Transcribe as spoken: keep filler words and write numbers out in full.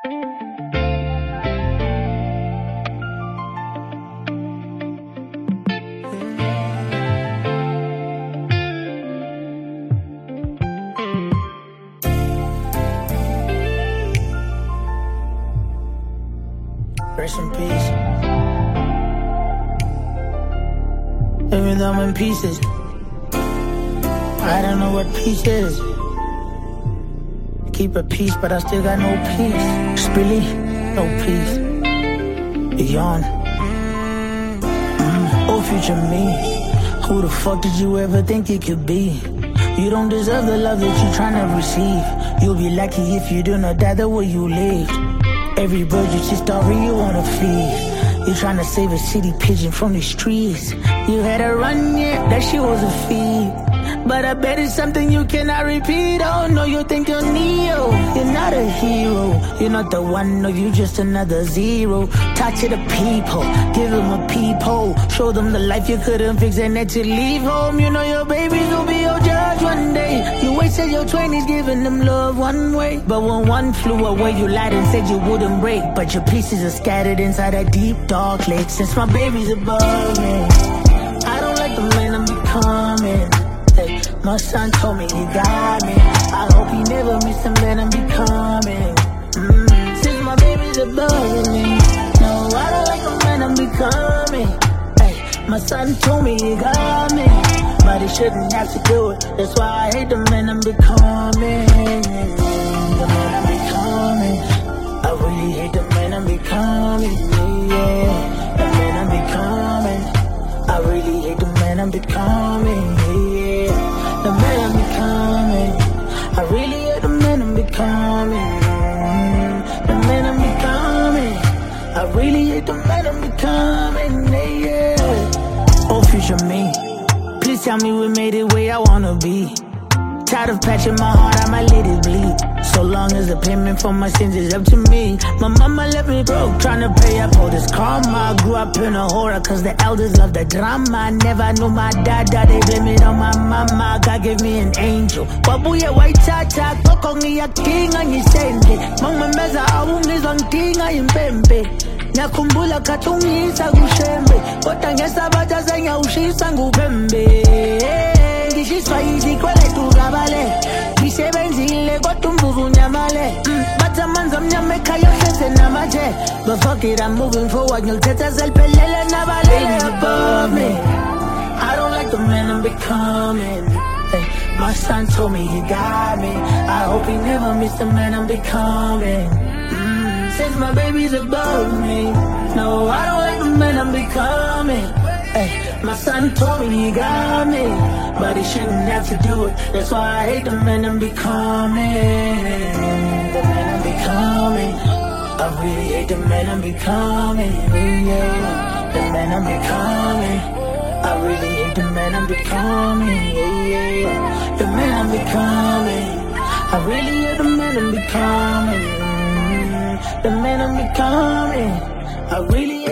Rest in peace. Even though I'm in pieces, I don't know what peace is. Keep a peace, but I still got no peace. Really, no peace. Beyond. Mm. Oh, future me, who the fuck did you ever think you could be? You don't deserve the love that you're trying to receive. You'll be lucky if you do not die the way you lived. Every bird you see story you wanna feed. You're trying to save a city pigeon from the streets. You had a run, yeah, that shit was a feed. But I bet it's something you cannot repeat. Oh no, you think you're Neo. You're not a hero. You're not the one, no, you just another zero. Talk to the people, give them a peephole. Show them the life you couldn't fix and that you leave home. You know your babies will be your judge one day. You wasted your twenties giving them love one way. But when one flew away, you lied and said you wouldn't break. But your pieces are scattered inside that deep dark lake. Since my baby's above me, I don't like the man I'm becoming. Hey, my son told me he got me. I hope he never miss the man I'm becoming. Mm. Since my baby's above me, no, I don't like the man I'm becoming. Hey, my son told me he got me, but he shouldn't have to do it. That's why I hate the man I'm becoming. The man I'm becoming. I really hate the man I'm becoming. Yeah, the man I'm becoming. I really hate the man I'm becoming. The man I'm becoming. I really hate the man I'm becoming. The man I'm becoming. I really hate the man I'm becoming. Yeah. Oh, future me, please tell me we made it where I wanna be. Tired of patching my heart, I might let it bleed. So long as the payment for my sins is up to me. My mama left me broke, trying to pay up all this karma. Grew up in a horror, cause the elders love the drama. Never knew my dada, they blame it on my mama. God gave me an angel. Wabuya white tata, kokongi ya king angisende. Mama meza awungizwa nkinga impempe. Nyakumbula katungisa kushembe. Kota ngesa bata zenya ushisa ngupembe. Ngishiswa izikwele tukabale. Ngisebenzile kotumbuzu nyamale. Bata manza mnyame kayo sese namaje. But fuck it, I'm moving forward. Nyulteta zelpelele nabalele above me. I don't like the man I'm becoming. Hey, my son told me he got me. I hope he never missed the man I'm becoming. Mm, since my baby's above me, no, I don't like the man I'm becoming. Hey, my son told me he got me, but he shouldn't have to do it. That's why I hate the man I'm becoming. The man I'm becoming. I really hate the man I'm becoming. Yeah, the man I'm becoming. I really hate the man I'm becoming. Yeah, the man I'm becoming. I really hate the man I'm becoming. The man I'm becoming. I really